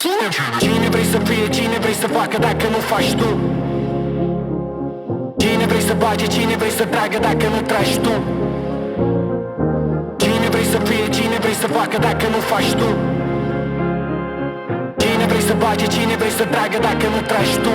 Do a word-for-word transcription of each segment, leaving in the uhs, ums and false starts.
Cine vrei să fie, cine vrei să facă dacă nu faci tu? Cine vrei să bage, cine vrei să tragă dacă nu tragi tu? Cine vrei să fie, cine vrei să facă dacă nu faci tu? Cine vrei să bage, cine vrei să tragă dacă nu tragi tu?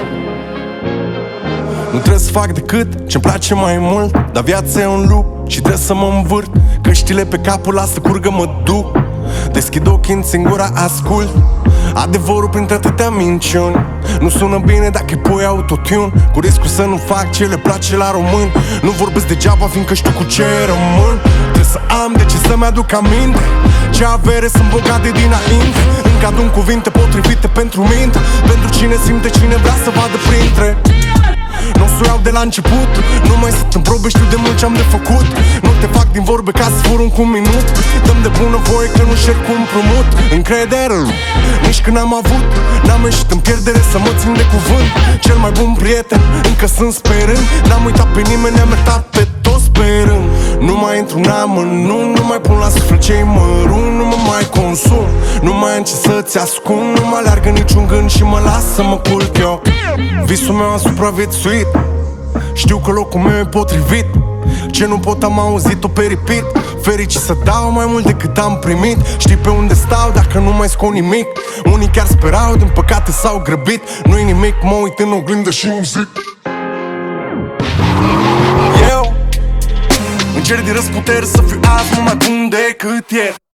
Nu trebuie să fac decât ce-mi place mai mult, dar viața e un loop și trebuie să mă învârt. Căștile pe capul, lasă curgă, mă duc. Deschid ochii, în singura ascult adevărul printre atâtea minciuni. Nu sună bine dacă pui autotune, cu riscul să nu fac ce le place la români. Nu vorbesc degeaba, fiindcă știu cu ce rămân. Trebuie să am de ce să-mi aduc aminte. Ce avere sunt bogate dinainte. Încă adun cuvinte potrivite pentru minte, pentru cine simte, cine vrea să vadă printre. Nu o să iau de la început, nu mai sunt în probe, știu de mult ce-am de făcut. Nu te fac din vorbe ca să fur un cu minut. Dăm de bună voie că nu șer cu împrumut. Încredere, nici când am avut, n-am ieșit în pierdere să mă țin de cuvânt. Cel mai bun prieten, încă sunt sperând. N-am uitat pe nimeni, ne-am iertat pe toți sperând. Nu mai intru în amănunt, nu mai pun la suflet ce-i mărunt. Nu mă mai consum, nu mai am ce să-ți ascund. Nu mă aleargă niciun gând și mă las să mă culc eu. Visul meu a supraviețuit, știu că locul meu e potrivit. Ce nu pot am auzit-o pe repeat. Fericit să dau mai mult decât am primit. Știi pe unde stau dacă nu mai scot nimic. Unii chiar sperau, din păcate s-au grăbit. Nu-i nimic, mă uit în oglindă și îmi zic: eu încerc din răzputeri să fiu azi mult mai bun decât ieri.